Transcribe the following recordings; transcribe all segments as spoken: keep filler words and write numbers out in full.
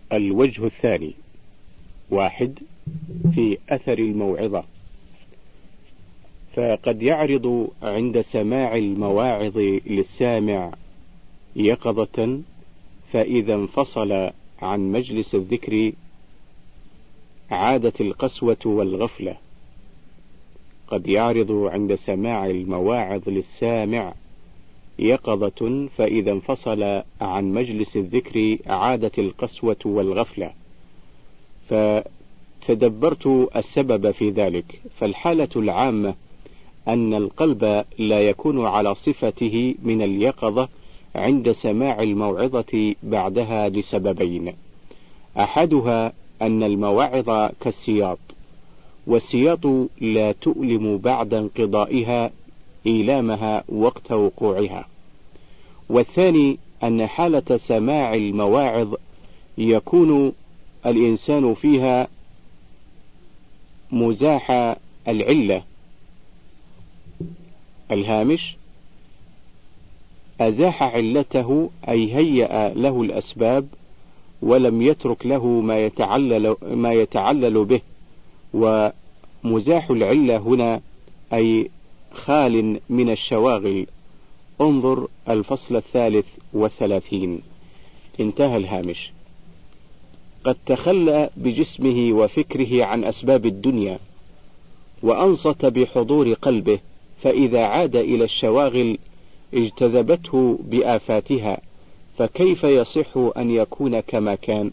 الوجه الثاني: واحد، في أثر الموعظة. فقد يعرض عند سماع المواعظ للسامع يقظة، فإذا انفصل عن مجلس الذكر عادت القسوة والغفلة. قد يعرض عند سماع المواعظ للسامع يقظة، فإذا انفصل عن مجلس الذكر عادت القسوة والغفلة. فتدبرت السبب في ذلك، فالحالة العامة أن القلب لا يكون على صفته من اليقظة عند سماع الموعظة بعدها لسببين: أحدها أن المواعظ كالسياط، والسياط لا تؤلم بعد انقضائها إيلامها وقت وقوعها. والثاني أن حالة سماع المواعظ يكون الإنسان فيها مزاح العلة. الهامش: أزاح علته، أي هيأ له الأسباب ولم يترك له ما يتعلل, ما يتعلل به. ومزاح العلة هنا أي خال من الشواغل. انظر الفصل الثالث والثلاثين. انتهى الهامش. قد تخلى بجسمه وفكره عن أسباب الدنيا، وأنصت بحضور قلبه، فإذا عاد إلى الشواغل اجتذبته بآفاتها، فكيف يصح أن يكون كما كان؟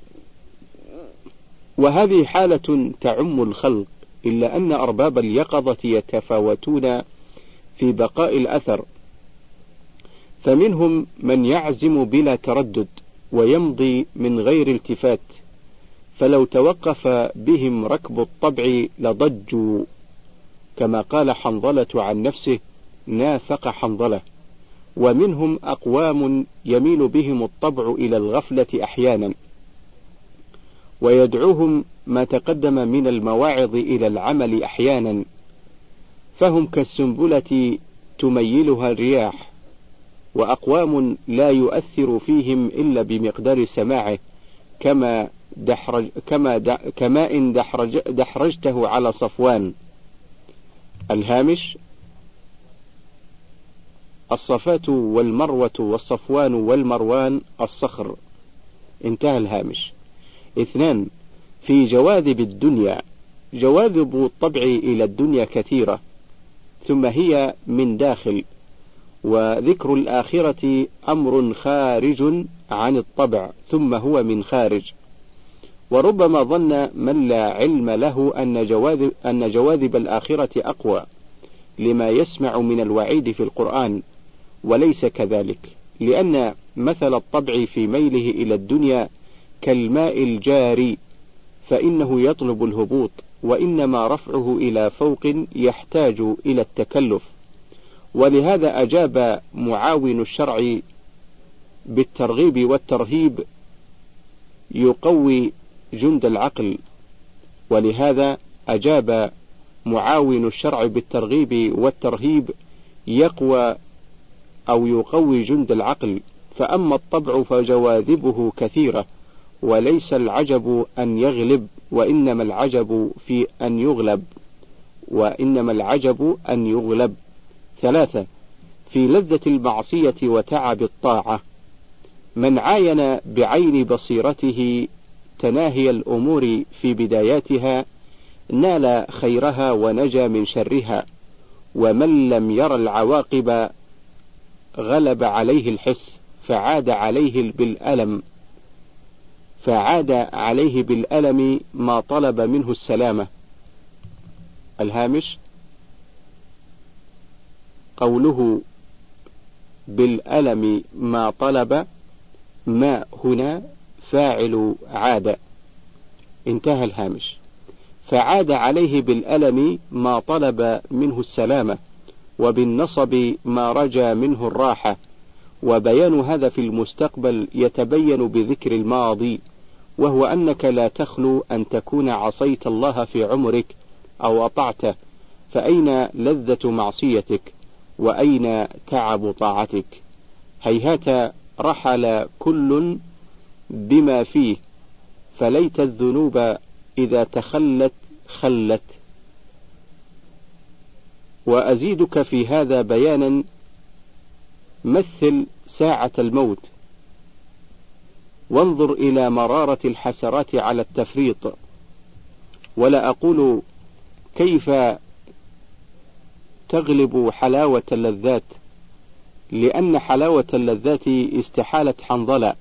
وهذه حالة تعم الخلق، إلا أن أرباب اليقظة يتفاوتون في بقاء الأثر، فمنهم من يعزم بلا تردد ويمضي من غير التفات، فلو توقف بهم ركب الطبع لضجوا، كما قال حنظلة عن نفسه: نافق حنظلة. ومنهم أقوام يميل بهم الطبع إلى الغفلة أحيانا، ويدعوهم ما تقدم من المواعظ إلى العمل أحيانا، فهم كالسنبلة تميلها الرياح. وأقوام لا يؤثر فيهم إلا بمقدار سماعه، كما دحرج كما د... كما إن دحرج دحرجته على صفوان. الهامش: الصفات والمروة والصفوان والمروان الصخر. انتهى الهامش. اثنان، في جواذب الدنيا. جواذب الطبع إلى الدنيا كثيرة، ثم هي من داخل، وذكر الآخرة أمر خارج عن الطبع، ثم هو من خارج. وربما ظن من لا علم له أن جواذب, أن جواذب الآخرة أقوى لما يسمع من الوعيد في القرآن، وليس كذلك، لأن مثل الطبع في ميله إلى الدنيا كالماء الجاري، فإنه يطلب الهبوط، وإنما رفعه إلى فوق يحتاج إلى التكلف. ولهذا أجاب معاون الشرع بالترغيب والترهيب يقوي جند العقل. ولهذا أجاب معاون الشرع بالترغيب والترهيب يقوى أو يقوي جند العقل. فأما الطبع فجواذبه كثيرة، وليس العجب أن يغلب، وإنما العجب في أن يغلب وإنما العجب أن يغلب. ثلاثة، في لذة المعصية وتعب الطاعة. من عاين بعين بصيرته تناهي الأمور في بداياتها نال خيرها ونجا من شرها، ومن لم ير العواقب غلب عليه الحس فعاد عليه بالألم فعاد عليه بالألم ما طلب منه السلامة. الهامش: قوله بالألم ما طلب، ما هنا فاعل عاد. انتهى الهامش. فعاد عليه بالألم ما طلب منه السلامة، وبالنصب ما رجا منه الراحة. وبيان هذا في المستقبل يتبين بذكر الماضي، وهو أنك لا تخلو أن تكون عصيت الله في عمرك أو أطعته، فأين لذة معصيتك وأين تعب طاعتك؟ هيهات رحل كل بما فيه فليت الذنوب إذا تخلت خلت. وأزيدك في هذا بيانا، مثل ساعة الموت وانظر إلى مرارة الحسرات على التفريط. ولا أقول كيف تغلب حلاوة اللذات، لأن حلاوة اللذات استحالة حنظلة.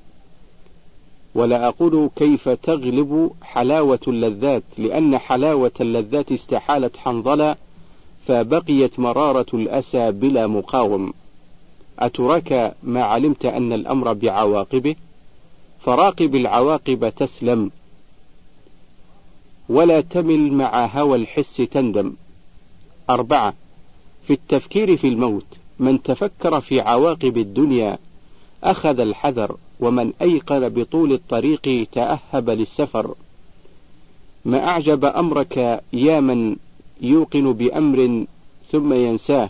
ولا أقول كيف تغلب حلاوة اللذات، لأن حلاوة اللذات استحالة حنظلة، فبقيت مرارة الأسى بلا مقاوم. أتراك ما علمت أن الأمر بعواقبه؟ فراقب العواقب تسلم، ولا تمل مع هوى الحس تندم. أربعة، في التفكير في الموت، من تفكر في عواقب الدنيا أخذ الحذر، ومن أيقن بطول الطريق تأهب للسفر. ما أعجب أمرك يا من يوقن بأمر ثم ينساه،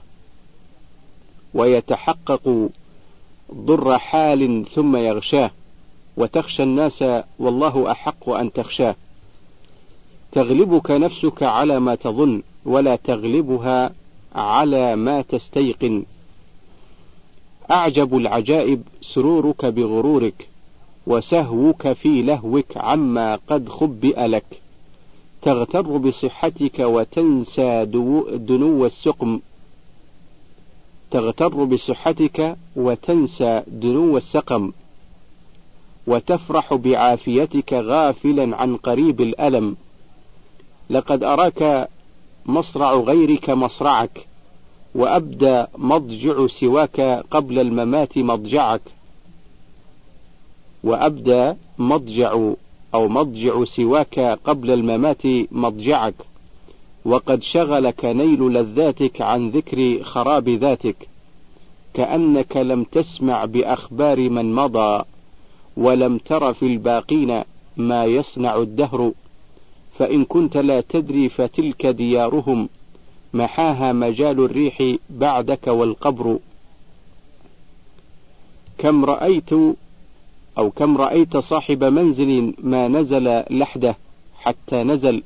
ويتحقق ضر حال ثم يغشاه، وتخشى الناس والله أحق أن تخشاه. تغلبك نفسك على ما تظن، ولا تغلبها على ما تستيقن. أعجب العجائب سرورك بغرورك، وسهوك في لهوك عما قد خبئ لك. تغتر بصحتك وتنسى دنو السقم تغتر بصحتك وتنسى دنو السقم، وتفرح بعافيتك غافلا عن قريب الألم. لقد أراك مصرع غيرك مصرعك، وأبدى مضجع سواك قبل الممات مضجعك وأبدى مضجع أو مضجع سواك قبل الممات مضجعك. وقد شغلك نيل لذاتك عن ذكر خراب ذاتك، كأنك لم تسمع بأخبار من مضى، ولم تر في الباقين ما يصنع الدهر. فإن كنت لا تدري فتلك ديارهم، محاها مجال الريح بعدك والقبر. كم رأيت أو كم رأيت صاحب منزل ما نزل لحده حتى نزل.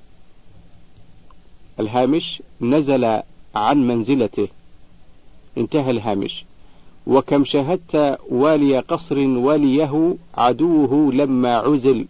الهامش نزل عن منزلته، انتهى الهامش. وكم شهدت والي قصر وليه عدوه لما عزل.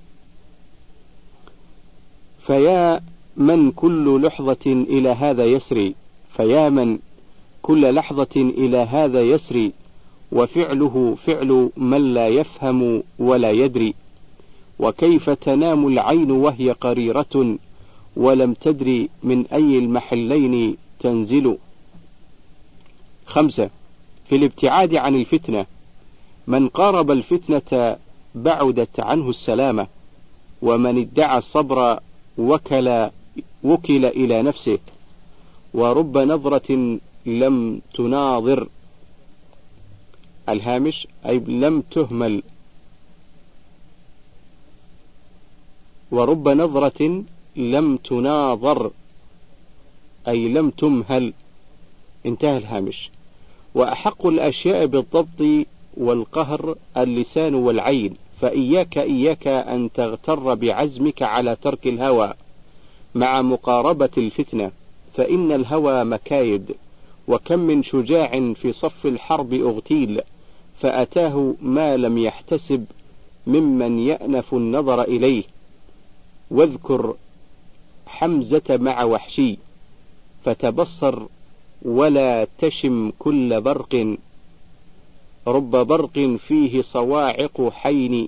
فيا من كل لحظة إلى هذا يسري فيا من كل لحظة إلى هذا يسري وفعله فعل من لا يفهم ولا يدري. وكيف تنام العين وهي قريرة ولم تدري من أي المحلين تنزل. خمسة، في الابتعاد عن الفتنة، من قارب الفتنة بعدت عنه السلامة، ومن ادعى الصبر وكل وكل إلى نفسه. ورب نظرة لم تناظر. الهامش أي لم تهمل. ورب نظرة لم تناظر أي لم تمهل، انتهى الهامش. وأحق الأشياء بالضبط والقهر اللسان والعين، فإياك إياك أن تغتر بعزمك على ترك الهوى مع مقاربة الفتنة، فإن الهوى مكايد. وكم من شجاع في صف الحرب أغتيل، فأتاه ما لم يحتسب ممن يأنف النظر إليه. واذكر حمزة مع وحشي، فتبصر ولا تشم كل برق، رب برق فيه صواعق حين.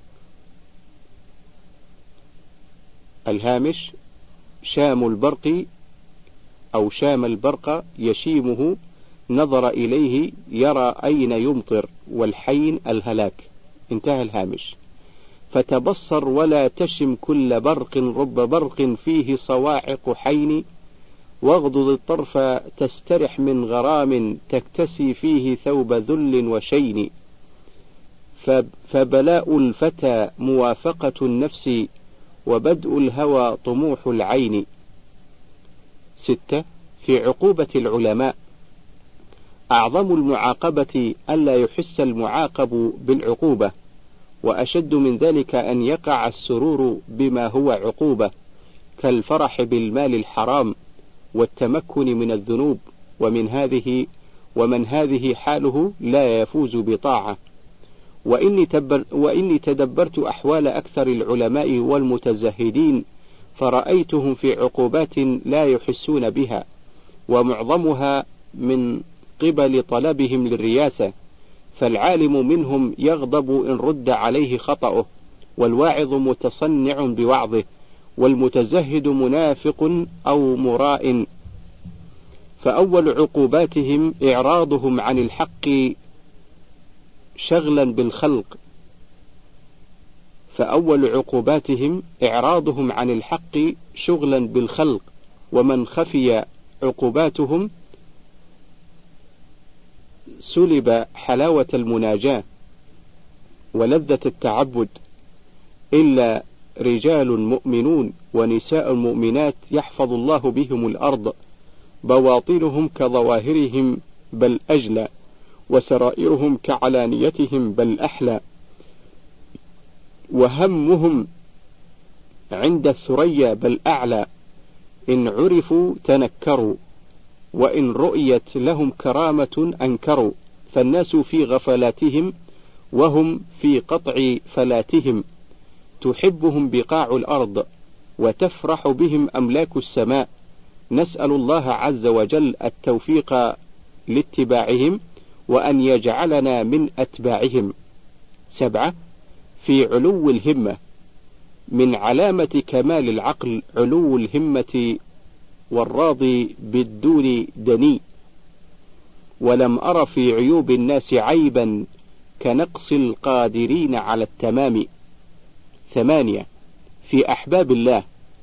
الهامش شام البرق أو شام البرق يشيمه، نظر إليه يرى أين يمطر، والحين الهلاك، انتهى الهامش. فتبصر ولا تشم كل برق، رب برق فيه صواعق حين. واغضض الطرف تسترح من غرام، تكتسي فيه ثوب ذل وشين. فبلاء الفتى موافقة النفس، وبدء الهوى طموح العين. ستة، في عقوبة العلماء، أعظم المعاقبة ألا يحس المعاقب بالعقوبة، وأشد من ذلك أن يقع السرور بما هو عقوبة، كالفرح بالمال الحرام والتمكن من الذنوب، ومن هذه ومن هذه حاله لا يفوز بطاعة. وإني, وإني تدبرت أحوال أكثر العلماء والمتزهدين فرأيتهم في عقوبات لا يحسون بها، ومعظمها من قبل طلبهم للرياسة، فالعالم منهم يغضب إن رد عليه خطأه، والواعظ متصنع بوعظه، والمتزهد منافق أو مراء. فأول عقوباتهم إعراضهم عن الحق شغلا بالخلق فأول عقوباتهم إعراضهم عن الحق شغلا بالخلق، ومن خفي عقوباتهم سلب حلاوة المناجاة ولذة التعبد، إلا رجال مؤمنون ونساء مؤمنات يحفظ الله بهم الأرض، بواطنهم كظواهرهم بل أجلى، وسرائرهم كعلانيتهم بل أحلى، وهمهم عند الثريا بل أعلى، إن عرفوا تنكروا، وإن رؤيت لهم كرامة أنكروا، فالناس في غفلاتهم وهم في قطع فلاتهم، تحبهم بقاع الأرض وتفرح بهم أملاك السماء، نسأل الله عز وجل التوفيق لاتباعهم وأن يجعلنا من أتباعهم. سبعة، في علو الهمة. من علامة كمال العقل علو الهمة والراضي بالدون دني، ولم أر في عيوب الناس عيبا كنقص القادرين على التمام. ثمانية، في أحباب الله.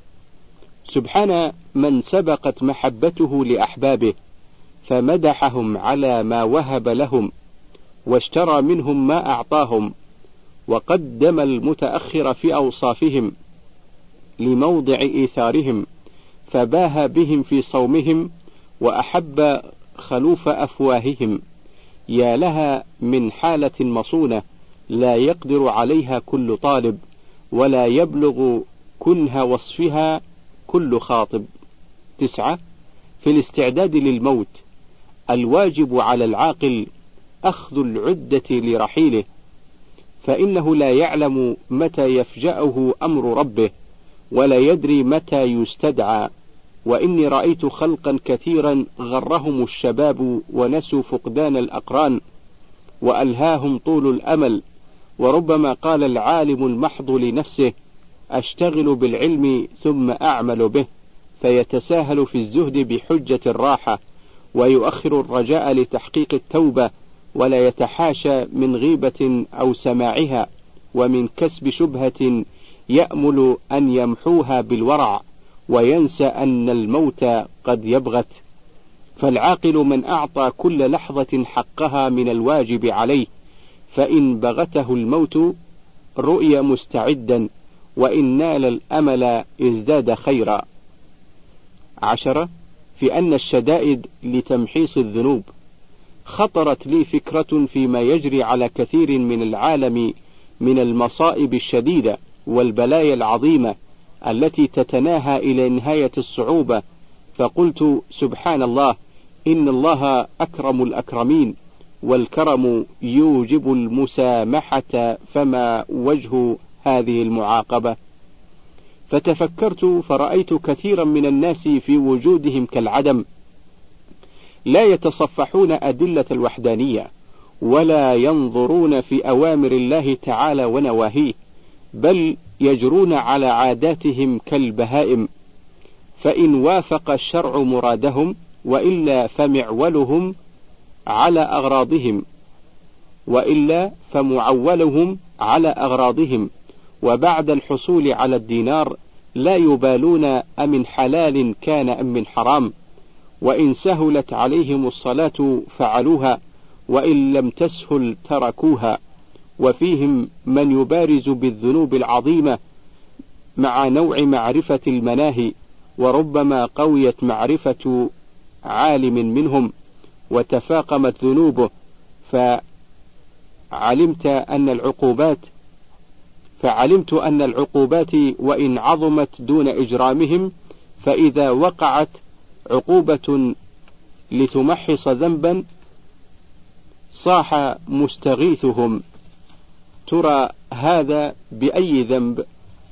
سبحان من سبقت محبته لأحبابه فمدحهم على ما وهب لهم، واشترى منهم ما أعطاهم، وقدم المتأخر في أوصافهم لموضع إيثارهم، فباهى بهم في صومهم وأحب خلوف أفواههم. يا لها من حالة مصونة لا يقدر عليها كل طالب، ولا يبلغ كنه وصفها كل خاطب. تسعة، في الاستعداد للموت. الواجب على العاقل أخذ العدة لرحيله، فإنه لا يعلم متى يفجأه أمر ربه، ولا يدري متى يستدعى. وإني رأيت خلقا كثيرا غرهم الشباب ونسوا فقدان الأقران، وألهاهم طول الأمل، وربما قال العالم المحض لنفسه أشتغل بالعلم ثم أعمل به، فيتساهل في الزهد بحجة الراحة، ويؤخر الرجاء لتحقيق التوبة، ولا يتحاشى من غيبة أو سماعها، ومن كسب شبهة يأمل أن يمحوها بالورع، وينسى أن الموت قد يبغت. فالعاقل من أعطى كل لحظة حقها من الواجب عليه، فإن بغته الموت رؤي مستعدا، وإن نال الأمل ازداد خيرا. عشرة، في أن الشدائد لتمحيص الذنوب. خطرت لي فكرة فيما يجري على كثير من العالم من المصائب الشديدة والبلايا العظيمة التي تتناهى إلى نهاية الصعوبة، فقلت سبحان الله، إن الله أكرم الأكرمين، والكرم يوجب المسامحة، فما وجه هذه المعاقبة؟ فتفكرت فرأيت كثيرا من الناس في وجودهم كالعدم، لا يتصفحون أدلة الوحدانية، ولا ينظرون في أوامر الله تعالى ونواهيه، بل يجرون على عاداتهم كالبهائم، فإن وافق الشرع مرادهم، وإلا فمعولهم على أغراضهم وإلا فمعولهم على أغراضهم وبعد الحصول على الدينار لا يبالون أمن حلال كان أم من حرام، وإن سهلت عليهم الصلاة فعلوها، وإن لم تسهل تركوها. وفيهم من يبارز بالذنوب العظيمة مع نوع معرفة المناهي، وربما قويت معرفة عالم منهم وتفاقمت ذنوبه، فعلمت أن العقوبات فعلمت أن العقوبات وإن عظمت دون إجرامهم، فإذا وقعت عقوبة لتمحص ذنبا صاح مستغيثهم: ترى هذا بأي ذنب؟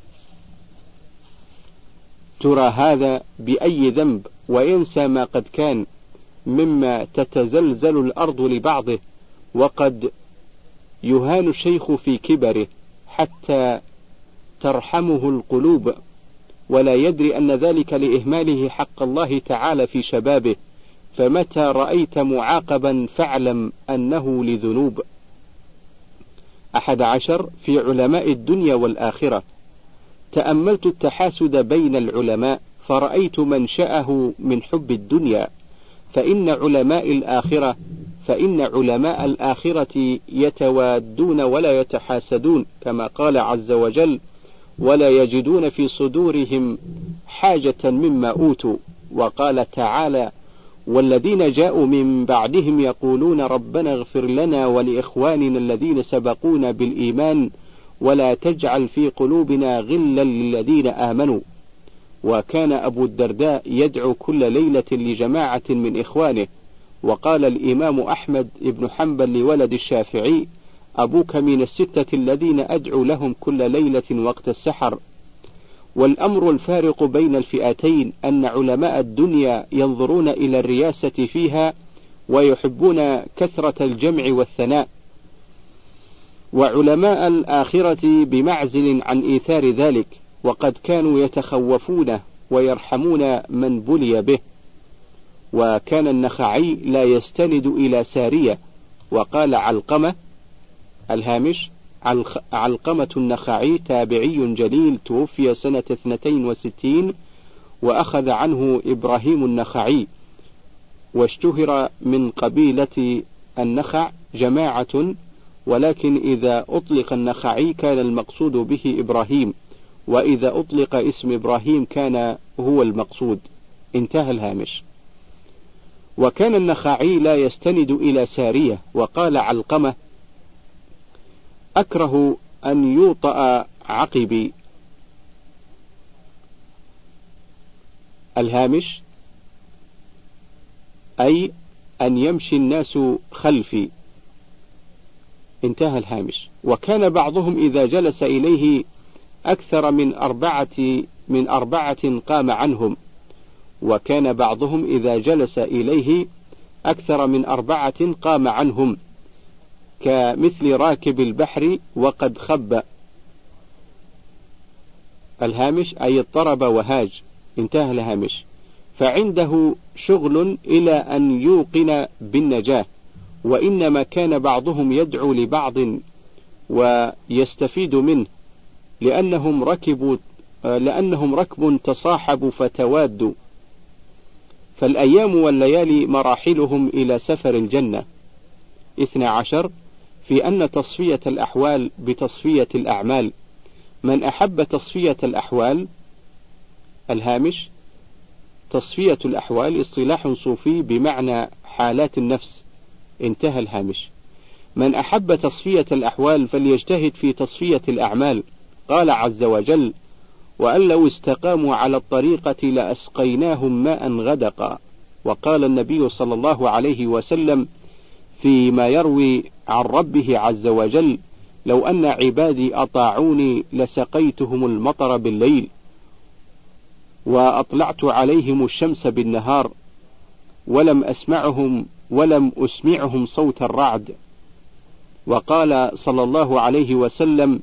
ترى هذا بأي ذنب؟ وينسى ما قد كان مما تتزلزل الأرض لبعضه، وقد يهان الشيخ في كبره حتى ترحمه القلوب، ولا يدري أن ذلك لإهماله حق الله تعالى في شبابه، فمتى رأيت معاقبا فاعلم أنه لذنوب. أحد عشر في علماء الدنيا والآخرة. تأملت التحاسد بين العلماء فرأيت منشأه من حب الدنيا، فإن علماء الآخرة فإن علماء الآخرة يتوادون ولا يتحاسدون، كما قال عز وجل: ولا يجدون في صدورهم حاجة مما أوتوا. وقال تعالى: والذين جاءوا من بعدهم يقولون ربنا اغفر لنا ولإخواننا الذين سبقونا بالإيمان ولا تجعل في قلوبنا غلا للذين آمنوا. وكان أبو الدرداء يدعو كل ليلة لجماعة من إخوانه. وقال الإمام أحمد بن حنبل لولد الشافعي: أبوك من الستة الذين أدعو لهم كل ليلة وقت السحر. والأمر الفارق بين الفئتين أن علماء الدنيا ينظرون إلى الرياسة فيها ويحبون كثرة الجمع والثناء، وعلماء الآخرة بمعزل عن إيثار ذلك، وقد كانوا يتخوفونه ويرحمون من بلي به. وكان النخعي لا يستند إلى سارية. وقال علقمة الهامش: علقمة النخعي تابعي جليل توفي سنة اثنتين وستين، وأخذ عنه إبراهيم النخعي، واشتهر من قبيلة النخع جماعة، ولكن إذا أطلق النخعي كان المقصود به إبراهيم، وإذا أطلق اسم إبراهيم كان هو المقصود. انتهى الهامش. وكان النخعي لا يستند إلى سارية. وقال علقمة: أكره أن يوطأ عقبي. الهامش: أي أن يمشي الناس خلفي. انتهى الهامش. وكان بعضهم إذا جلس إليه أكثر من أربعة من أربعة قام عنهم، وكان بعضهم إذا جلس إليه أكثر من أربعة قام عنهم، كمثل راكب البحر وقد خب. الهامش: أي اضطرب وهاج. انتهى الهامش. فعنده شغل إلى أن يوقن بالنجاة، وإنما كان بعضهم يدعو لبعض ويستفيد منه، لأنهم ركبوا لأنهم ركب تصاحبوا فتوادوا، فالأيام والليالي مراحلهم إلى سفر الجنة. اثنى عشر في أن تصفية الأحوال بتصفية الأعمال. من أحب تصفية الأحوال. الهامش: تصفية الأحوال اصطلاح صوفي بمعنى حالات النفس. انتهى الهامش. من أحب تصفية الأحوال فليجتهد في تصفية الأعمال. قال عز وجل: وأن لو استقاموا على الطريقة لأسقيناهم ماء غدقا. وقال النبي صلى الله عليه وسلم فيما يروي عن ربه عز وجل: لو أن عبادي أطاعوني لسقيتهم المطر بالليل وأطلعت عليهم الشمس بالنهار ولم أسمعهم ولم أسمعهم صوت الرعد. وقال صلى الله عليه وسلم: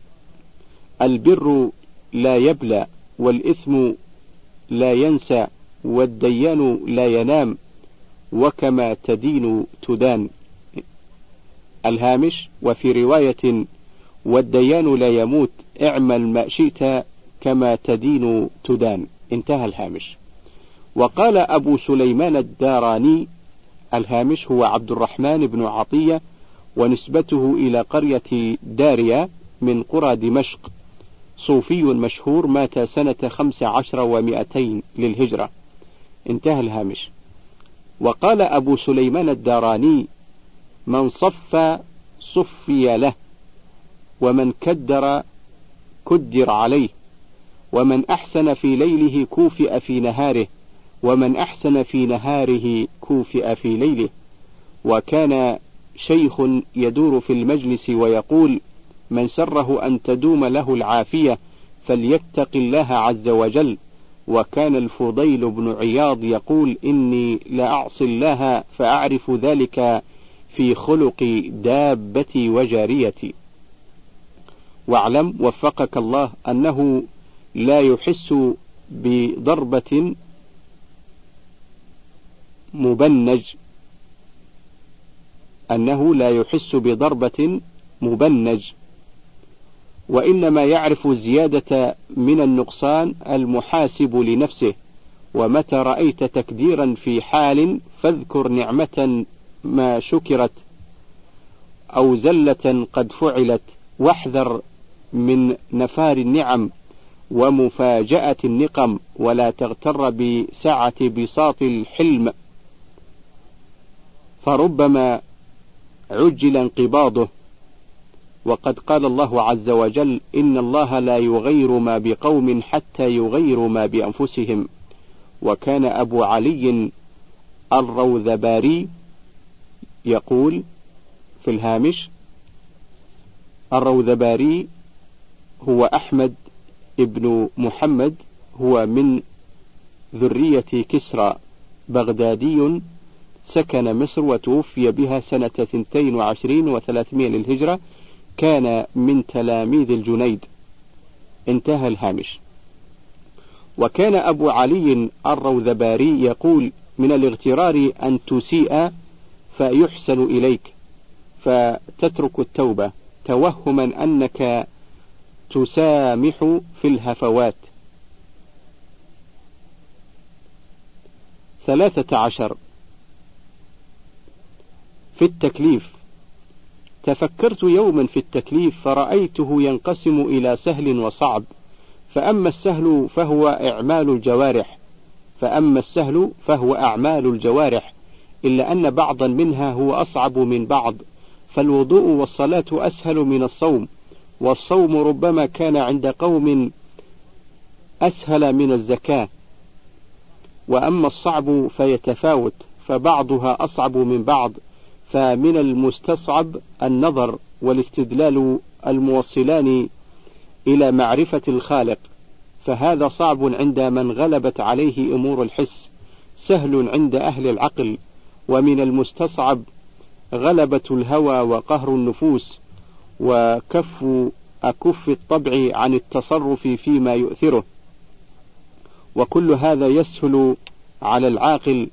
البر لا يبلى، والإثم لا ينسى، والديان لا ينام، وكما تدين تدان. الهامش: وفي رواية: والديان لا يموت، اعمل ما شئت كما تدين تدان. انتهى الهامش. وقال أبو سليمان الداراني. الهامش: هو عبد الرحمن بن عطية، ونسبته إلى قرية داريا من قرى دمشق، صوفي مشهور، مات سنة خمس عشر ومئتين للهجرة. انتهى الهامش. وقال أبو سليمان الداراني: من صف صفي له، ومن كدر كدر عليه، ومن أحسن في ليله كوفئ في نهاره، ومن أحسن في نهاره كوفئ في ليله. وكان شيخ يدور في المجلس ويقول: من سره أن تدوم له العافية فليتق الله عز وجل. وكان الفضيل بن عياض يقول: إني لأعصي الله فأعرف ذلك في خلق دابتي وجاريتي. واعلم وفقك الله أنه لا يحس بضربة مبنج أنه لا يحس بضربة مبنج وإنما يعرف زيادة من النقصان المحاسب لنفسه. ومتى رأيت تكديرا في حال فاذكر نعمة ما شكرت أو زلة قد فعلت، واحذر من نفار النعم ومفاجأة النقم، ولا تغتر بسعة بساط الحلم فربما عجل انقباضه. وقد قال الله عز وجل: إن الله لا يغير ما بقوم حتى يغيروا ما بأنفسهم. وكان أبو علي الروذباري يقول في الهامش: الروذباري هو أحمد ابن محمد، هو من ذرية كسرى، بغدادي، سكن مصر وتوفي بها سنة اثنتين وعشرين وثلاثمائة للهجرة، كان من تلاميذ الجنيد. انتهى الهامش. وكان أبو علي الروذباري يقول: من الاغترار أن تسيء فيحسن إليك فتترك التوبة توهما أنك تسامح في الهفوات. ثلاثة عشر. في التكليف. تفكرت يوما في التكليف فرأيته ينقسم إلى سهل وصعب، فأما السهل فهو أعمال الجوارح فأما السهل فهو أعمال الجوارح إلا أن بعضا منها هو أصعب من بعض، فالوضوء والصلاة أسهل من الصوم، والصوم ربما كان عند قوم أسهل من الزكاة. وأما الصعب فيتفاوت، فبعضها أصعب من بعض، فمن المستصعب النظر والاستدلال الموصلان إلى معرفة الخالق، فهذا صعب عند من غلبت عليه أمور الحس، سهل عند أهل العقل. ومن المستصعب غلبة الهوى وقهر النفوس وكف أكف الطبع عن التصرف فيما يؤثره، وكل هذا يسهل على العاقل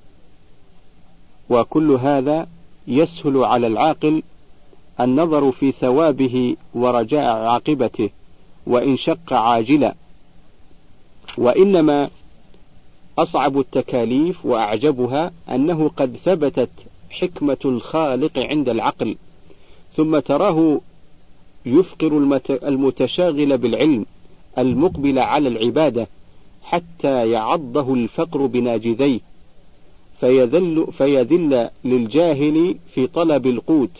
وكل هذا يسهل على العاقل النظر في ثوابه ورجاء عاقبته وإن شق عاجلا. وإنما أصعب التكاليف وأعجبها أنه قد ثبتت حكمة الخالق عند العقل، ثم تراه يفقر المتشاغل بالعلم المقبل على العبادة حتى يعضه الفقر بناجذيه، فيذل, فيذل للجاهل في طلب القوت،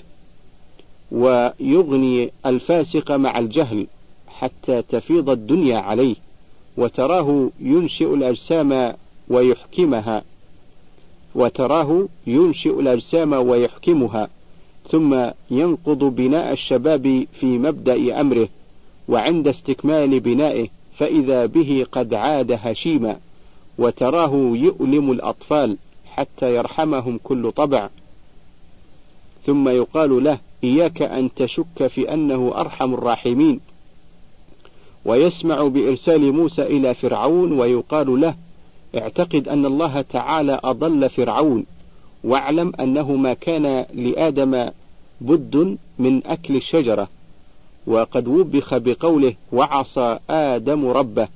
ويغني الفاسق مع الجهل حتى تفيض الدنيا عليه. وتراه ينشئ الأجسام ويحكمها وتراه ينشئ الأجسام ويحكمها ثم ينقض بناء الشباب في مبدأ أمره، وعند استكمال بنائه فإذا به قد عاد هشيما. وتراه يؤلم الأطفال حتى يرحمهم كل طبع، ثم يقال له: إياك أن تشك في أنه أرحم الراحمين. ويسمع بإرسال موسى إلى فرعون ويقال له: اعتقد أن الله تعالى أضل فرعون، واعلم أنه ما كان لآدم بد من أكل الشجرة، وقد وبخ بقوله: وعصى آدم ربه.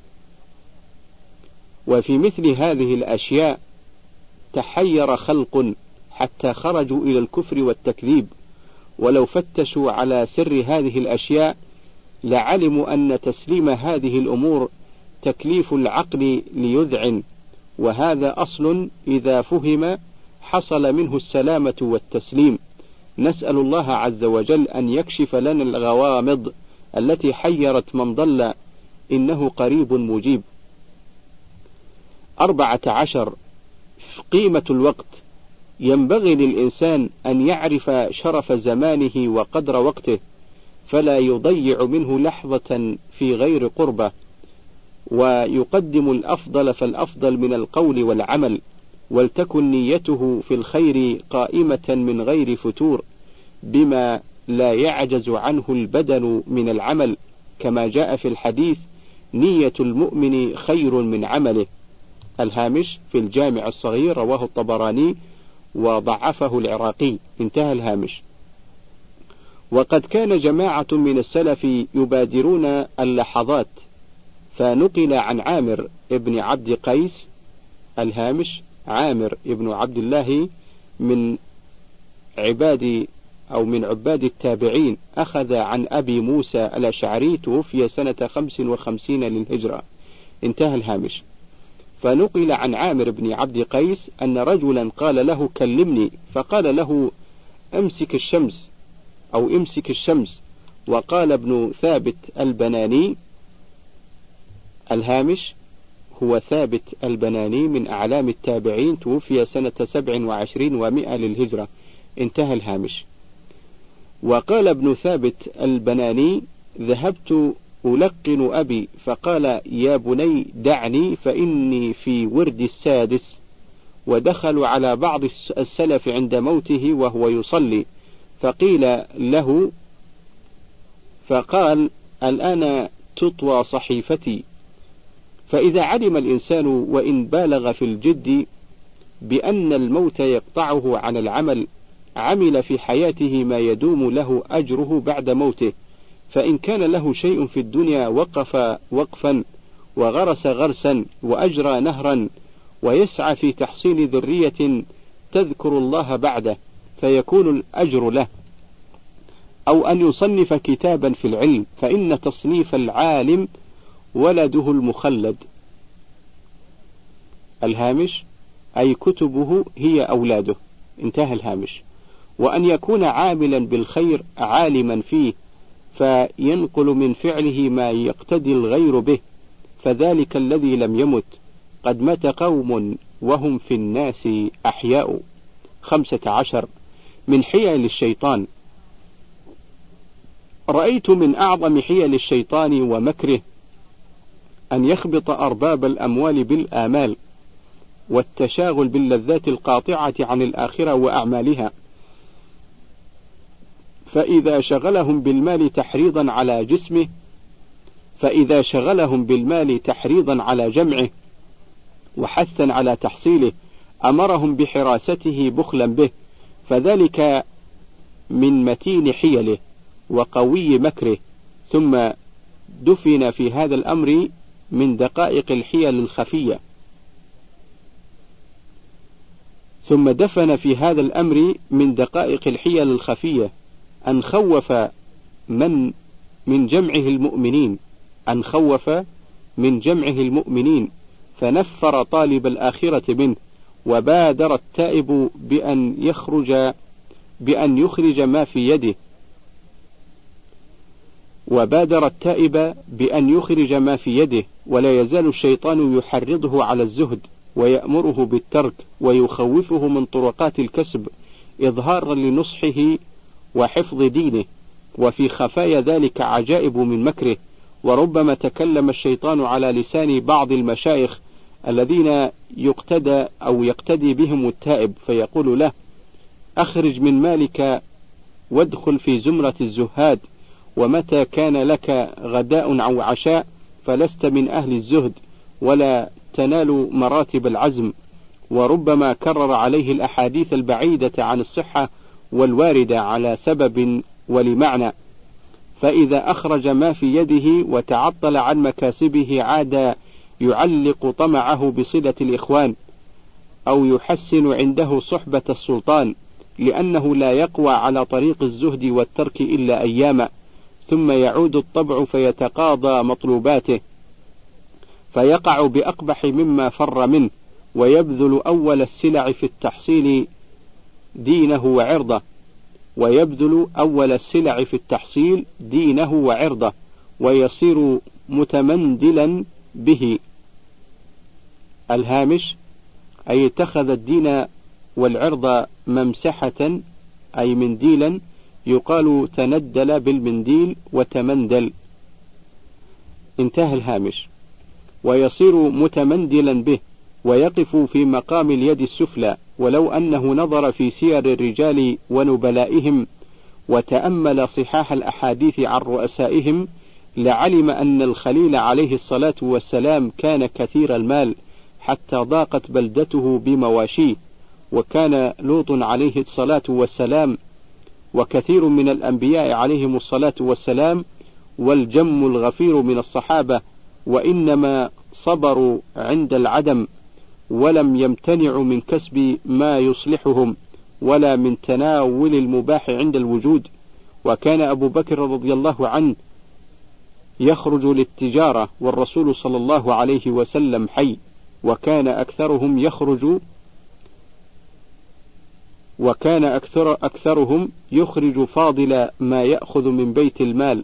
وفي مثل هذه الأشياء تحير خلق حتى خرجوا إلى الكفر والتكذيب، ولو فتشوا على سر هذه الأشياء لعلموا أن تسليم هذه الأمور تكليف العقل ليذعن، وهذا أصل إذا فهم حصل منه السلامة والتسليم. نسأل الله عز وجل أن يكشف لنا الغوامض التي حيرت من ضل إنه قريب مجيب. أربعة عشر قيمة الوقت. ينبغي للإنسان أن يعرف شرف زمانه وقدر وقته، فلا يضيع منه لحظة في غير قربة، ويقدم الأفضل فالأفضل من القول والعمل، ولتكن نيته في الخير قائمة من غير فتور، بما لا يعجز عنه البدن من العمل، كما جاء في الحديث: نية المؤمن خير من عمله. الهامش في الجامع الصغير، رواه الطبراني وضعفه العراقي. انتهى الهامش. وقد كان جماعة من السلف يبادرون اللحظات، فنقل عن عامر ابن عبد قيس. الهامش: عامر ابن عبد الله من عباد أو من عباد التابعين، أخذ عن أبي موسى الأشعري، توفي سنة خمس وخمسين للهجرة. انتهى الهامش. فنقل عن عامر بن عبد قيس أن رجلا قال له: كلمني، فقال له: أمسك الشمس أو امسك الشمس. وقال ابن ثابت البناني. الهامش: هو ثابت البناني من أعلام التابعين، توفي سنة سبع وعشرين ومائة للهجرة. انتهى الهامش. وقال ابن ثابت البناني: ذهبت ألقن أبي فقال: يا بني دعني فإني في ورد السادس. ودخلوا على بعض السلف عند موته وهو يصلي، فقيل له، فقال: الآن تطوى صحيفتي. فإذا علم الإنسان وإن بالغ في الجد بأن الموت يقطعه عن العمل، عمل في حياته ما يدوم له أجره بعد موته. فإن كان له شيء في الدنيا وقف وقفا، وغرس غرسا، وأجرى نهرا، ويسعى في تحصيل ذرية تذكر الله بعده، فيكون الأجر له. أو أن يصنف كتابا في العلم، فإن تصنيف العالم ولده المخلد. الهامش: أي كتبه هي أولاده. انتهى الهامش. وأن يكون عاملا بالخير عالما فيه، فينقل من فعله ما يقتدي الغير به، فذلك الذي لم يمت. قد مات قوم وهم في الناس أحياء. خمسة عشر من حيل الشيطان. رأيت من أعظم حيل الشيطان ومكره أن يخبط أرباب الأموال بالآمال، والتشاغل باللذات القاطعة عن الآخرة وأعمالها، فإذا شغلهم بالمال تحريضا على جسمه فإذا شغلهم بالمال تحريضا على جمعه وحثا على تحصيله، أمرهم بحراسته بخلا به، فذلك من متين حيله وقوي مكره. ثم دفن في هذا الأمر من دقائق الحيل الخفية ثم دفن في هذا الأمر من دقائق الحيل الخفية أن خوف من من جمعه المؤمنين أن خوف من جمعه المؤمنين فنفر طالب الآخرة منه، وبادر التائب بأن يخرج بأن يخرج ما في يده وبادر التائب بأن يخرج ما في يده ولا يزال الشيطان يحرضه على الزهد ويأمره بالترك ويخوفه من طرقات الكسب إظهارا لنصحه وحفظ دينه. وفي خفايا ذلك عجائب من مكره. وربما تكلم الشيطان على لسان بعض المشايخ الذين يقتدى أو يقتدي بهم التائب، فيقول له: أخرج من مالك وادخل في زمرة الزهاد، ومتى كان لك غداء أو عشاء فلست من أهل الزهد ولا تنال مراتب العزم. وربما كرر عليه الأحاديث البعيدة عن الصحة والواردة على سبب ولمعنى، فإذا أخرج ما في يده وتعطل عن مكاسبه عاد يعلق طمعه بصلة الإخوان، أو يحسن عنده صحبة السلطان، لأنه لا يقوى على طريق الزهد والترك إلا أياما، ثم يعود الطبع فيتقاضى مطلوباته، فيقع بأقبح مما فر منه، ويبذل أول السلع في التحصيل دينه وعرضه، ويبذل أول السلع في التحصيل دينه وعرضه، ويصير متمندلا به. الهامش أي اتخذ الدين والعرض ممسحة أي منديلا، يقال تندل بالمنديل وتمندل. انتهى الهامش. ويصير متمندلا به، ويقف في مقام اليد السفلى. ولو أنه نظر في سير الرجال ونبلائهم وتأمل صحاح الأحاديث عن رؤسائهم لعلم أن الخليل عليه الصلاة والسلام كان كثير المال حتى ضاقت بلدته بمواشيه، وكان لوط عليه الصلاة والسلام وكثير من الأنبياء عليهم الصلاة والسلام والجم الغفير من الصحابة، وإنما صبروا عند العدم، ولم يمتنعوا من كسب ما يصلحهم ولا من تناول المباح عند الوجود. وكان أبو بكر رضي الله عنه يخرج للتجارة والرسول صلى الله عليه وسلم حي، وكان أكثرهم يخرج وكان أكثر أكثرهم يخرج فاضل ما يأخذ من بيت المال،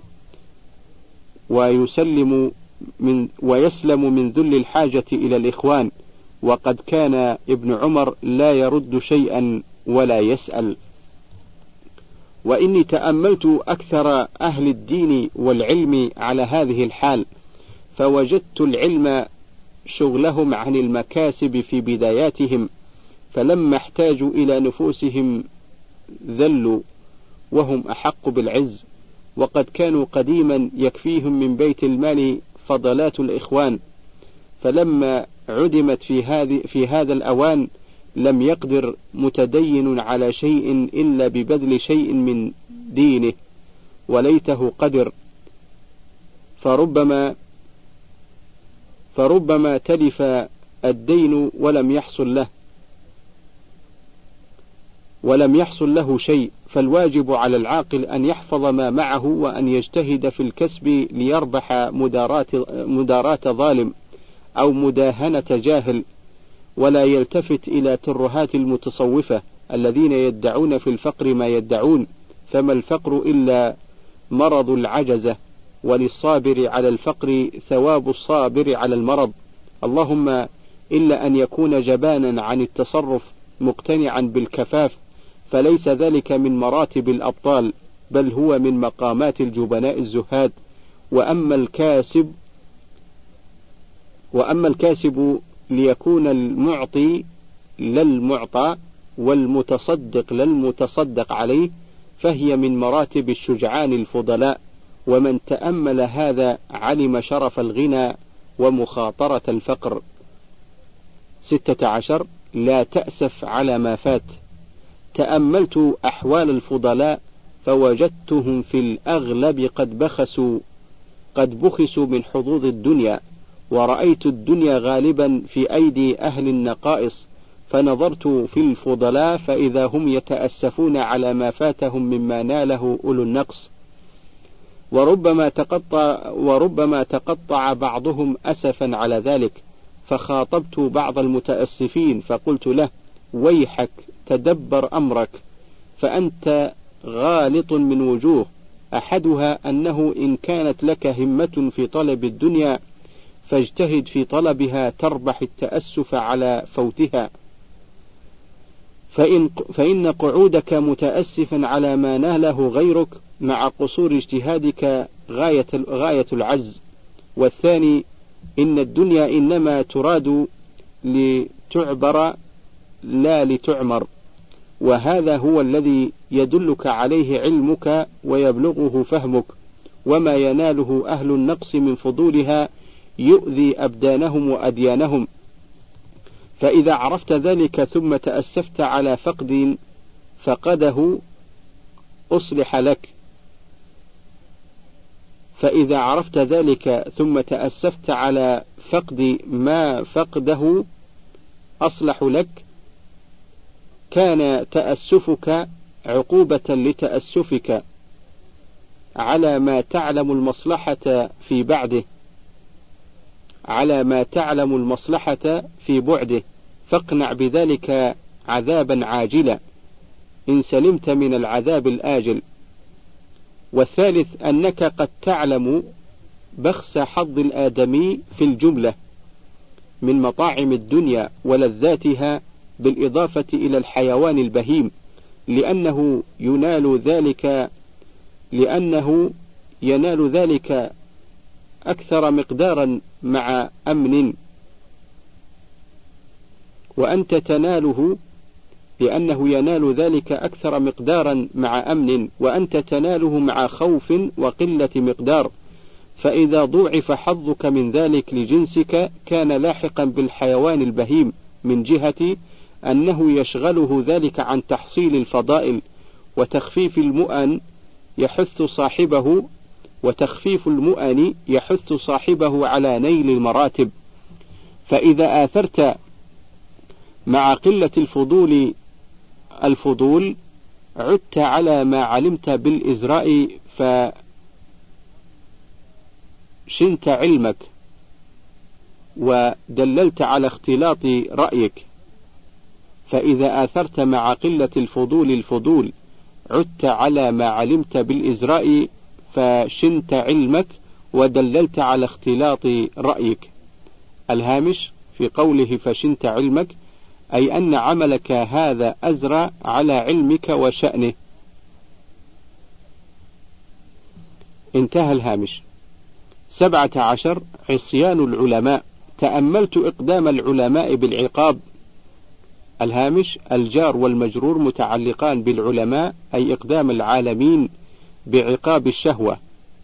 ويسلم من ويسلم من ذل الحاجة إلى الإخوان. وقد كان ابن عمر لا يرد شيئا ولا يسأل. وإني تأملت أكثر أهل الدين والعلم على هذه الحال، فوجدت العلم شغلهم عن المكاسب في بداياتهم، فلما احتاجوا إلى نفوسهم ذلوا وهم أحق بالعز. وقد كانوا قديما يكفيهم من بيت المال فضلات الإخوان، فلما عدمت في هذه في هذا الأوان لم يقدر متدين على شيء إلا ببذل شيء من دينه، وليته قدر، فربما فربما تلف الدين ولم يحصل له ولم يحصل له شيء. فالواجب على العاقل أن يحفظ ما معه، وأن يجتهد في الكسب ليربح مداراة ظالم أو مداهنة جاهل، ولا يلتفت إلى ترهات المتصوفة الذين يدعون في الفقر ما يدعون، فما الفقر إلا مرض العجزة، وللصابر على الفقر ثواب الصابر على المرض. اللهم إلا أن يكون جبانا عن التصرف مقتنعا بالكفاف، فليس ذلك من مراتب الأبطال، بل هو من مقامات الجبناء الزهاد. وأما الكاسب وأما الكاسب ليكون المعطي لا المعطى، والمتصدق لا المتصدق عليه، فهي من مراتب الشجعان الفضلاء. ومن تأمل هذا علم شرف الغنى ومخاطرة الفقر. ستة عشر. لا تأسف على ما فات. تأملت أحوال الفضلاء فوجدتهم في الأغلب قد بخسوا قد بخسوا من حظوظ الدنيا، ورأيت الدنيا غالبا في أيدي أهل النقائص، فنظرت في الفضلاء فإذا هم يتأسفون على ما فاتهم مما ناله أولو النقص، وربما تقطع, وربما تقطع بعضهم أسفا على ذلك. فخاطبت بعض المتأسفين فقلت له: ويحك تدبر أمرك، فأنت غالط من وجوه، أحدها أنه إن كانت لك همة في طلب الدنيا فاجتهد في طلبها تربح التأسف على فوتها، فإن, فإن قعودك متأسفا على ما ناله غيرك مع قصور اجتهادك غاية, غاية العجز. والثاني إن الدنيا إنما تراد لتعبر لا لتعمر، وهذا هو الذي يدلك عليه علمك ويبلغه فهمك. وما يناله أهل النقص من فضولها يؤذي أبدانهم وأديانهم، فإذا عرفت ذلك ثم تأسفت على فقد فقده أصلح لك فإذا عرفت ذلك ثم تأسفت على فقد ما فقده أصلح لك، كان تأسفك عقوبة لتأسفك على ما تعلم المصلحة في بعده على ما تعلم المصلحة في بعده، فاقنع بذلك عذابا عاجلا. إن سلمت من العذاب الآجل. والثالث أنك قد تعلم بخس حظ الآدمي في الجملة من مطاعم الدنيا ولذاتها بالإضافة إلى الحيوان البهيم، لأنه ينال ذلك لأنه ينال ذلك أكثر مقدارا مع أمن، وأنت تناله لأنه ينال ذلك أكثر مقدارا مع أمن، وأنت تناله مع خوف وقلة مقدار. فإذا ضُعف حظك من ذلك لجنسك كان لاحقا بالحيوان البهيم، من جهة أنه يشغله ذلك عن تحصيل الفضائل وتخفيف المؤن يحث صاحبه وتخفيف المؤن يحث صاحبه على نيل المراتب. فإذا آثرت مع قلة الفضول الفضول عدت على ما علمت بالإزراء فشنت علمك ودللت على اختلاط رأيك. فإذا آثرت مع قلة الفضول الفضول عدت على ما علمت بالإزراء فشنت علمك ودللت على اختلاط رأيك. الهامش في قوله فشنت علمك أي أن عملك هذا أزرى على علمك وشأنه. انتهى الهامش. سبعة عشر عصيان العلماء. تأملت إقدام العلماء بالعقاب. الهامش الجار والمجرور متعلقان بالعلماء أي إقدام العالمين بعقاب الشهوة،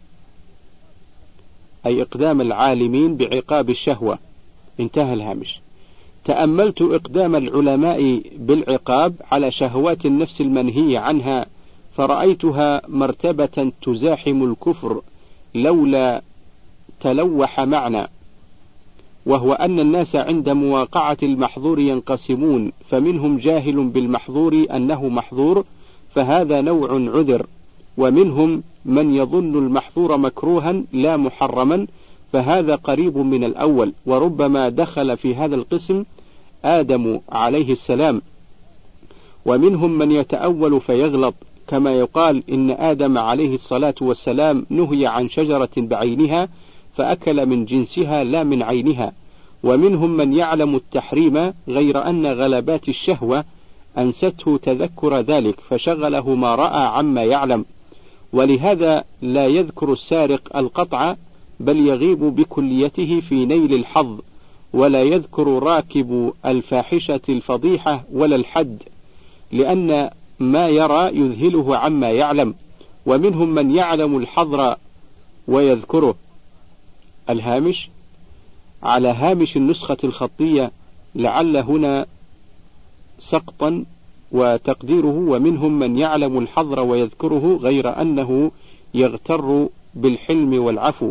أي إقدام العالمين بعقاب الشهوة. انتهى الهامش. تأملت إقدام العلماء بالعقاب على شهوات النفس المنهي عنها، فرأيتها مرتبة تزاحم الكفر لولا تلوح معنى، وهو أن الناس عند مواقعة المحظور ينقسمون، فمنهم جاهل بالمحظور أنه محظور فهذا نوع عذر، ومنهم من يظن المحظور مكروها لا محرما فهذا قريب من الأول، وربما دخل في هذا القسم آدم عليه السلام. ومنهم من يتأول فيغلط، كما يقال إن آدم عليه الصلاة والسلام نهي عن شجرة بعينها فأكل من جنسها لا من عينها. ومنهم من يعلم التحريم غير أن غلبات الشهوة أنسته تذكر ذلك فشغله ما رأى عما يعلم، ولهذا لا يذكر السارق القطع بل يغيب بكليته في نيل الحظ، ولا يذكر راكب الفاحشة الفضيحة ولا الحد، لأن ما يرى يذهله عما يعلم. ومنهم من يعلم الحظر ويذكره. الهامش على هامش النسخة الخطية لعل هنا سقطا، وتقديره ومنهم من يعلم الحظر ويذكره غير أنه يغتر بالحلم والعفو،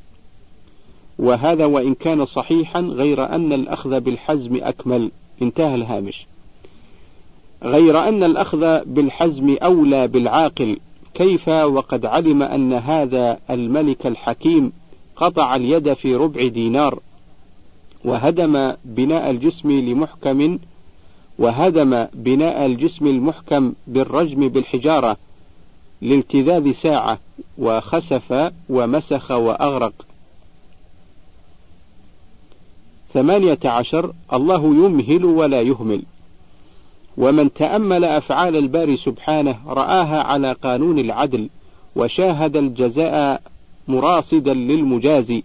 وهذا وإن كان صحيحا غير أن الأخذ بالحزم أكمل. انتهى الهامش. غير أن الأخذ بالحزم أولى بالعاقل، كيف وقد علم أن هذا الملك الحكيم قطع اليد في ربع دينار، وهدم بناء الجسم لمحكم وهدم بناء الجسم المحكم بالرجم بالحجارة لالتذاذ ساعة، وخسف ومسخ وأغرق. ثمانية عشر الله يمهل ولا يهمل. ومن تأمل أفعال الباري سبحانه رآها على قانون العدل، وشاهد الجزاء مراصدا للمجازي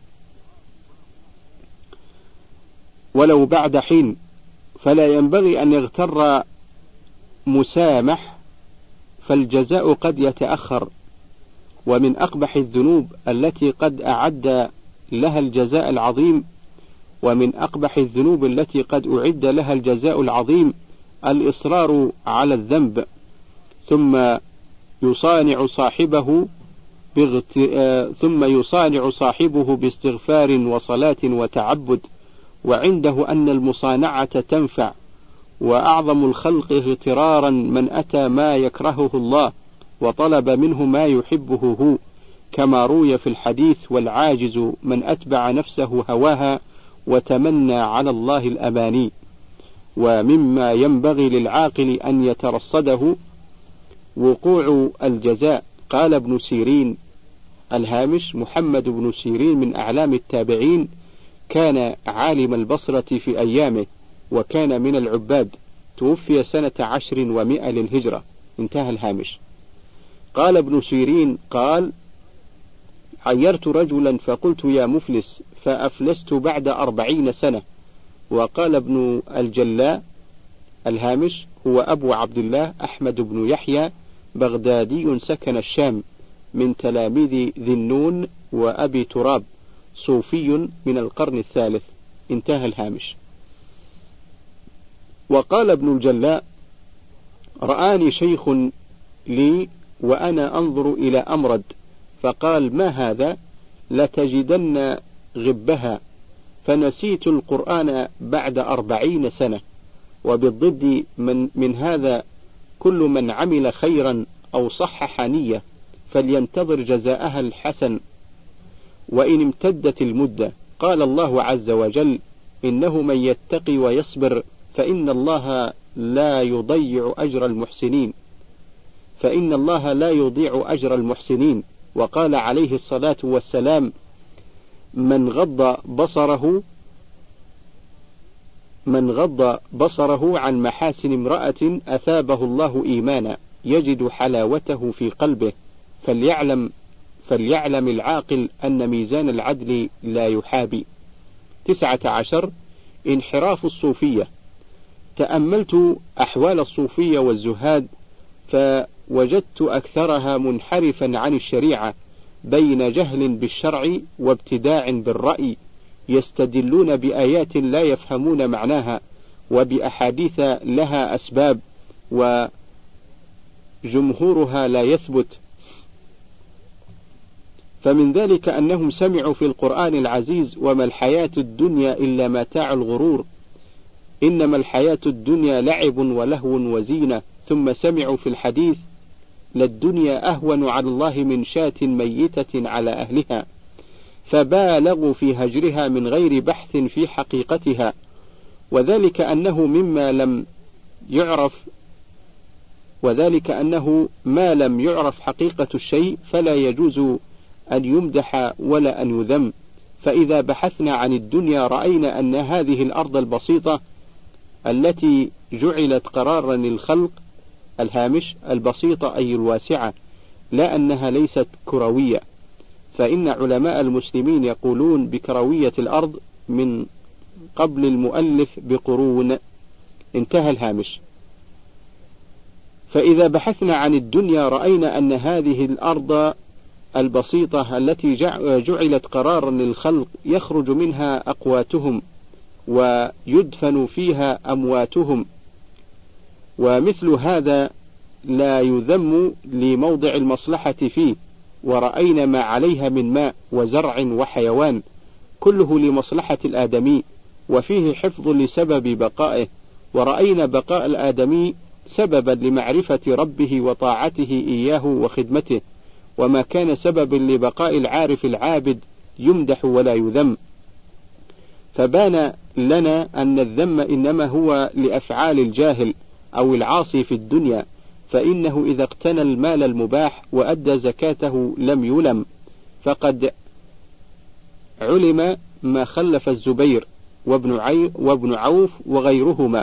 ولو بعد حين، فلا ينبغي أن يغتر مسامح، فالجزاء قد يتأخر. ومن أقبح الذنوب التي قد أعد لها الجزاء العظيم ومن أقبح الذنوب التي قد أعد لها الجزاء العظيم الإصرار على الذنب، ثم يصانع صاحبه بغت... ثم يصانع صاحبه باستغفار وصلاة وتعبد، وعنده أن المصانعة تنفع. وأعظم الخلق اغترارا من أتى ما يكرهه الله وطلب منه ما يحبه هو، كما روي في الحديث: والعاجز من أتبع نفسه هواها وتمنى على الله الأماني. ومما ينبغي للعاقل أن يترصده وقوع الجزاء. قال ابن سيرين الهامش: محمد بن سيرين من أعلام التابعين، كان عالم البصرة في أيامه، وكان من العباد، توفي سنة عشر ومائة للهجرة. انتهى الهامش. قال ابن سيرين قال: عيرت رجلا فقلت يا مفلس، فأفلست بعد أربعين سنة. وقال ابن الجلاء الهامش: هو أبو عبد الله أحمد بن يحيى، بغدادي سكن الشام، من تلاميذ ذي النون وأبي تراب، صوفي من القرن الثالث. انتهى الهامش. وقال ابن الجلاء: رآني شيخ لي وأنا أنظر إلى أمرد، فقال: ما هذا؟ لتجدن غبها، فنسيت القرآن بعد أربعين سنة. وبالضد من, من هذا كل من عمل خيرا أو صحح نية فلينتظر جزاءها الحسن وإن امتدت المدة. قال الله عز وجل: إنه من يتقي ويصبر فإن الله لا يضيع أجر المحسنين فإن الله لا يضيع أجر المحسنين. وقال عليه الصلاة والسلام: من غض بصره من غض بصره عن محاسن امرأة أثابه الله إيمانا يجد حلاوته في قلبه، فليعلم فليعلم العاقل أن ميزان العدل لا يحابي. تسعة عشر: انحراف الصوفية. تأملت أحوال الصوفية والزهاد فوجدت أكثرها منحرفا عن الشريعة، بين جهل بالشرع وابتداع بالرأي، يستدلون بآيات لا يفهمون معناها، وبأحاديث لها أسباب وجمهورها لا يثبت. فمن ذلك أنهم سمعوا في القرآن العزيز: وما الحياة الدنيا إلا متاع الغرور، إنما الحياة الدنيا لعب ولهو وزينة. ثم سمعوا في الحديث: للدنيا أهون على الله من شاة ميتة على أهلها، فبالغوا في هجرها من غير بحث في حقيقتها. وذلك أنه مما لم يعرف وذلك أنه ما لم يعرف حقيقة الشيء فلا يجوز أن يمدح ولا أن يذم. فإذا بحثنا عن الدنيا رأينا أن هذه الأرض البسيطة التي جعلت قرارا للخلق، الهامش: البسيطة أي الواسعة، لا أنها ليست كروية، فإن علماء المسلمين يقولون بكروية الأرض من قبل المؤلف بقرون. انتهى الهامش. فإذا بحثنا عن الدنيا رأينا أن هذه الأرض البسيطة التي جعلت قرارا للخلق يخرج منها أقواتهم ويدفن فيها أمواتهم، ومثل هذا لا يذم لموضع المصلحة فيه. ورأينا ما عليها من ماء وزرع وحيوان، كله لمصلحة الآدمي، وفيه حفظ لسبب بقائه. ورأينا بقاء الآدمي سببا لمعرفة ربه وطاعته إياه وخدمته، وما كان سببا لبقاء العارف العابد يمدح ولا يذم. فبان لنا أن الذم إنما هو لأفعال الجاهل أو العاصي في الدنيا، فإنه إذا اقتنى المال المباح وأدى زكاته لم يلم، فقد علم ما خلف الزبير وابن, عي وابن عوف وغيرهما.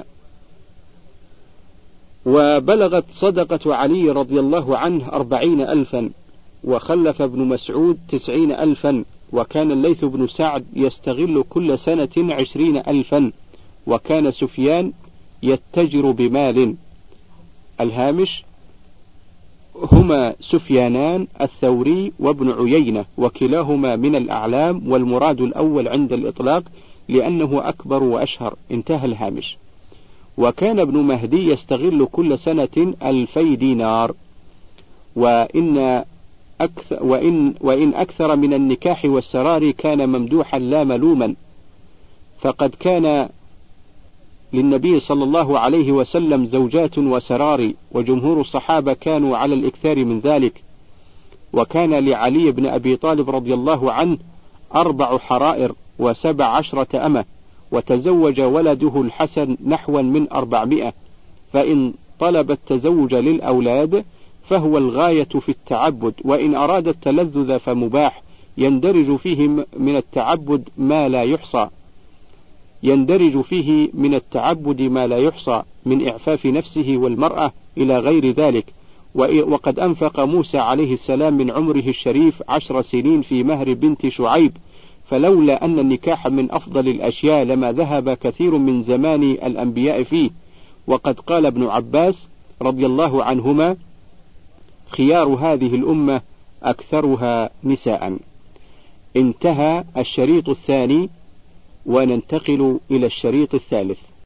وبلغت صدقة علي رضي الله عنه أربعين ألفا، وخلف ابن مسعود تسعين ألفا، وكان الليث بن سعد يستغل كل سنة عشرين ألفا، وكان سفيان يتجر بمال. الهامش: هما سفيانان الثوري وابن عيينة، وكلاهما من الأعلام، والمراد الأول عند الإطلاق لأنه أكبر وأشهر. انتهى الهامش. وكان ابن مهدي يستغل كل سنة ألفي دينار، وإن أكثر, وإن, وإن أكثر من النكاح والسرار كان ممدوحا لا ملوما، فقد كان للنبي صلى الله عليه وسلم زوجات وسرار، وجمهور الصحابة كانوا على الإكثار من ذلك. وكان لعلي بن أبي طالب رضي الله عنه أربع حرائر وسبع عشرة أمة، وتزوج ولده الحسن نحوا من أربعمائة، فإن طلب التزوج للأولاد فهو الغاية في التعبد، وإن أراد التلذذ فمباح، يندرج فيه من التعبد ما لا يحصى يندرج فيه من التعبد ما لا يحصى من إعفاف نفسه والمرأة إلى غير ذلك. وقد أنفق موسى عليه السلام من عمره الشريف عشر سنين في مهر بنت شعيب، فلولا أن النكاح من أفضل الأشياء لما ذهب كثير من زمان الأنبياء فيه. وقد قال ابن عباس رضي الله عنهما: خيار هذه الأمة أكثرها نساء. انتهى الشريط الثاني، وننتقل إلى الشريط الثالث.